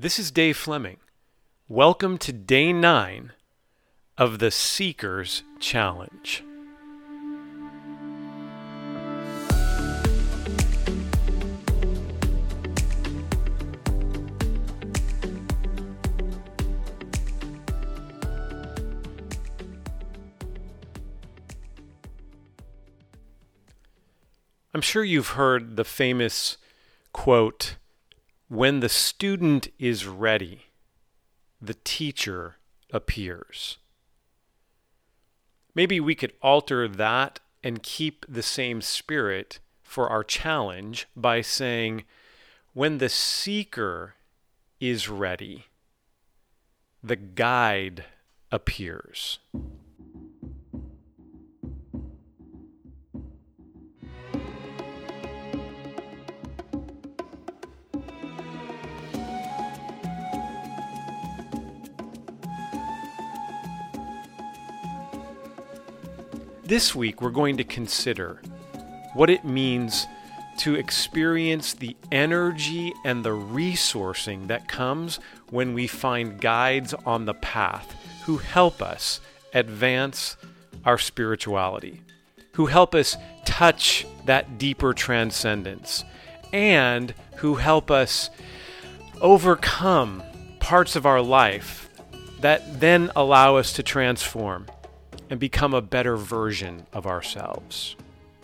This is Dave Fleming. Welcome to Day 9 of the Seeker's Challenge. I'm sure you've heard the famous quote, "When the student is ready, the teacher appears." Maybe we could alter that and keep the same spirit for our challenge by saying, "When the seeker is ready, the guide appears." This week, we're going to consider what it means to experience the energy and the resourcing that comes when we find guides on the path who help us advance our spirituality, who help us touch that deeper transcendence, and who help us overcome parts of our life that then allow us to transform and become a better version of ourselves.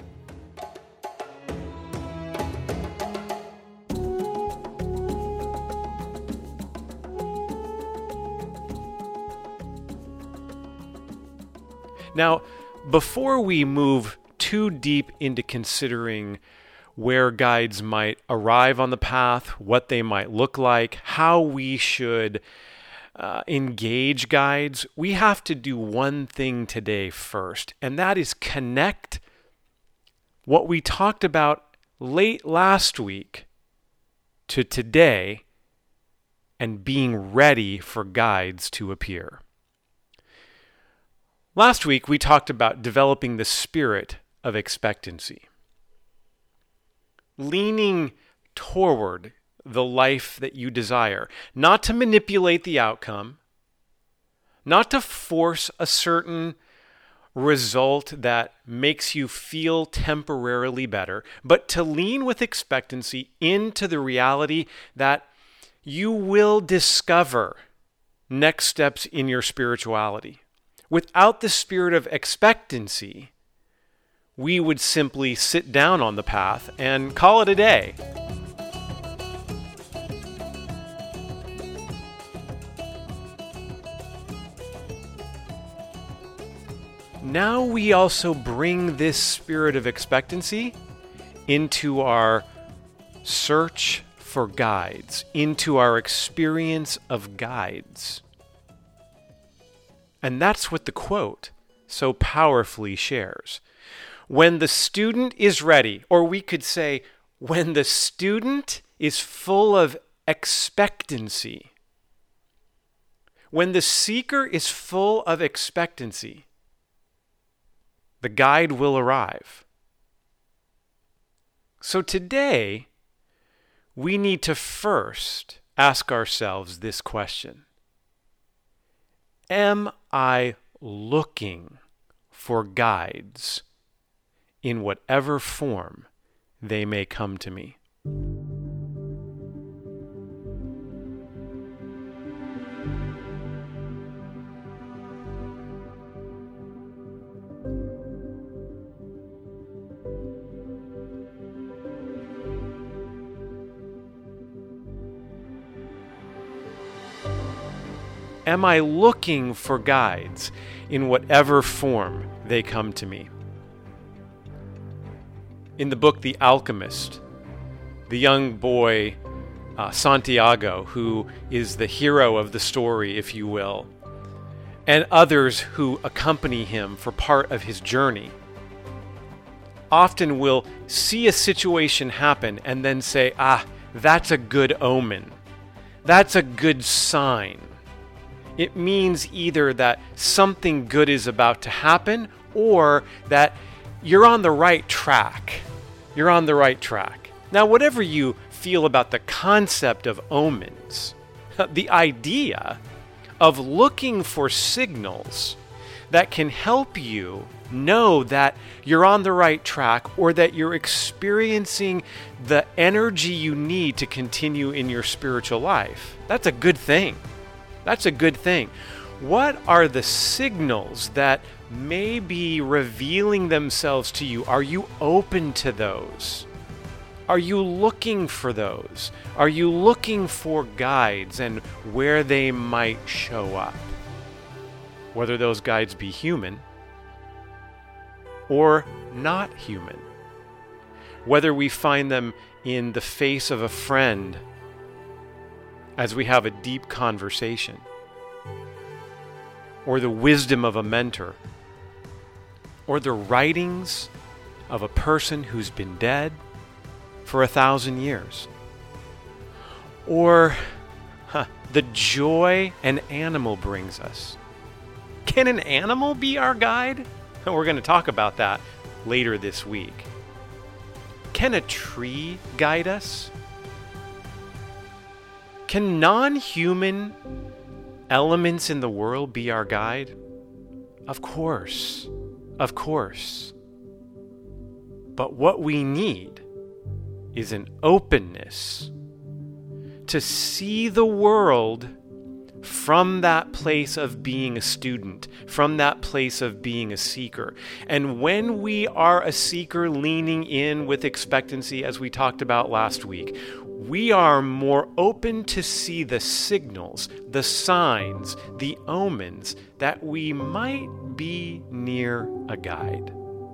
Now, before we move too deep into considering where guides might arrive on the path, what they might look like, how we should engage guides, we have to do one thing today first, and that is connect what we talked about late last week to today and being ready for guides to appear. Last week, we talked about developing the spirit of expectancy, leaning toward the life that you desire, not to manipulate the outcome, not to force a certain result that makes you feel temporarily better, but to lean with expectancy into the reality that you will discover next steps in your spirituality. Without the spirit of expectancy, we would simply sit down on the path and call it a day. Now we also bring this spirit of expectancy into our search for guides, into our experience of guides. And that's what the quote so powerfully shares. When the student is ready, or we could say, when the student is full of expectancy, when the seeker is full of expectancy, the guide will arrive. So today, we need to first ask ourselves this question. Am I looking for guides in whatever form they may come to me? Am I looking for guides in whatever form they come to me? In the book The Alchemist, the young boy Santiago, who is the hero of the story, if you will, and others who accompany him for part of his journey, often will see a situation happen and then say, that's a good omen. That's a good sign. It means either that something good is about to happen or that you're on the right track. You're on the right track. Now, whatever you feel about the concept of omens, the idea of looking for signals that can help you know that you're on the right track or that you're experiencing the energy you need to continue in your spiritual life. That's a good thing. That's a good thing. What are the signals that may be revealing themselves to you? Are you open to those? Are you looking for those? Are you looking for guides and where they might show up? Whether those guides be human or not human. Whether we find them in the face of a friend as we have a deep conversation, or the wisdom of a mentor, or the writings of a person who's been dead for 1,000 years, or the joy an animal brings us. Can an animal be our guide? We're going to talk about that later this week. Can a tree guide us? Can non-human elements in the world be our guide? Of course. Of course. But what we need is an openness to see the world from that place of being a student, from that place of being a seeker. And when we are a seeker leaning in with expectancy, as we talked about last week, we are more open to see the signals, the signs, the omens that we might be near a guide.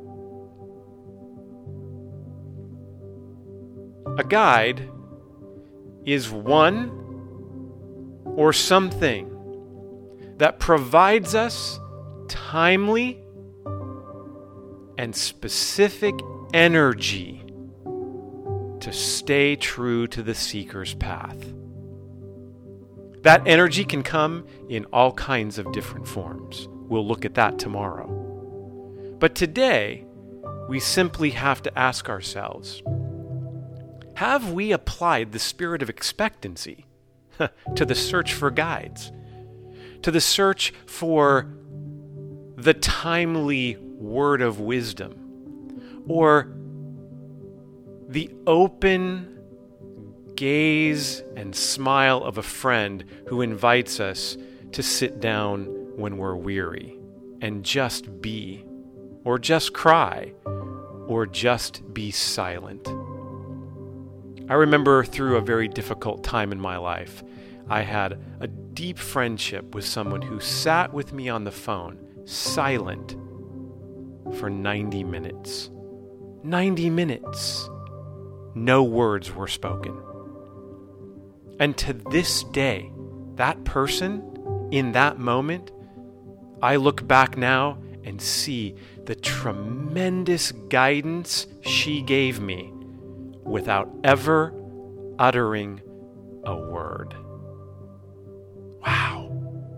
A guide is one or something that provides us timely and specific energy to stay true to the seeker's path. That energy can come in all kinds of different forms. We'll look at that tomorrow. But today, we simply have to ask ourselves, have we applied the spirit of expectancy to the search for guides, to the search for the timely word of wisdom, or the open gaze and smile of a friend who invites us to sit down when we're weary and just be, or just cry, or just be silent? I remember through a very difficult time in my life, I had a deep friendship with someone who sat with me on the phone, silent, for 90 minutes. 90 minutes. No words were spoken. And to this day, that person, in that moment, I look back now and see the tremendous guidance she gave me without ever uttering a word. Wow.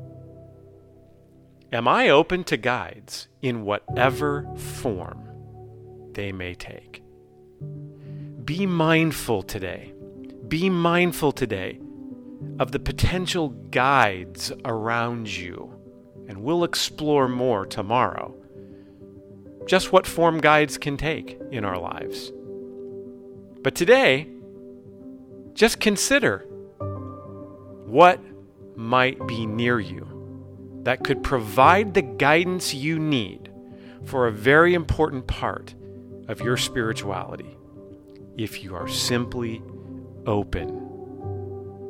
Am I open to guides in whatever form they may take? Be mindful today. Be mindful today of the potential guides around you. And we'll explore more tomorrow. Just what form guides can take in our lives. But today, just consider what might be near you that could provide the guidance you need for a very important part of your spirituality if you are simply open,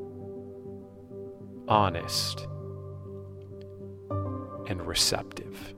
honest, and receptive.